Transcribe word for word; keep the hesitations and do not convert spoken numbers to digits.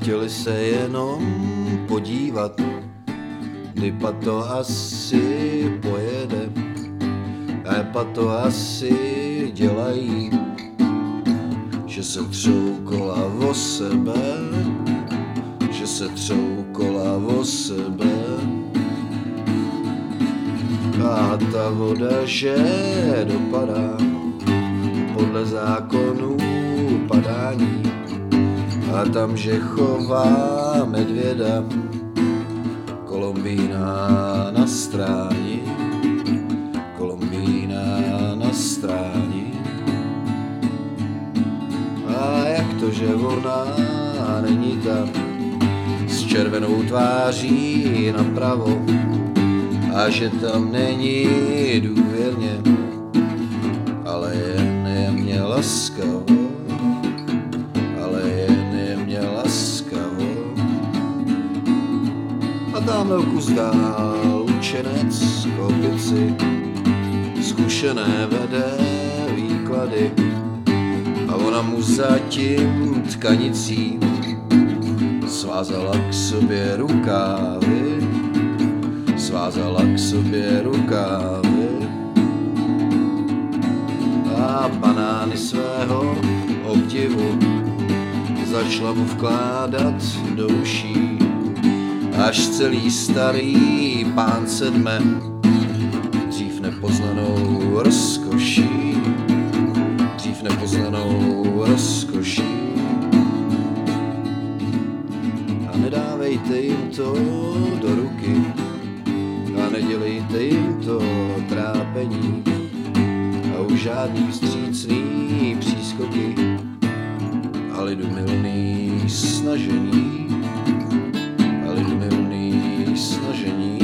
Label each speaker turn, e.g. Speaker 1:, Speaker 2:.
Speaker 1: chtěli se jenom podívat, Dypa to asi pojede, Épa to asi dělají, že se třou kola o sebe, že se třou kola o sebe. A ta voda, že dopadá podle zákonů padání, a tam, že chová medvěda, Kolumbína na stráni, Kolumbína na stráni. A jak to, že ona není tam s červenou tváří napravo, a že tam není důvěrně, ale jen jemně laskavo, ale jen jemně laskavo. A tamhle kus dál učenec k opici, zkušené vede výklady, a ona mu zatím tkanicí svázala k sobě rukávy, svázala k sobě rukávy. A banány svého obdivu začala mu vkládat do uší, až celý starý pán sedme dřív nepoznanou rozkoší, dřív nepoznanou rozkoší. A nedávejte jim to do ruky, a nedělejte jim to trápení, a už žádný vstřícný přískoky, a lidumilný snažení, a lidumilný snažení.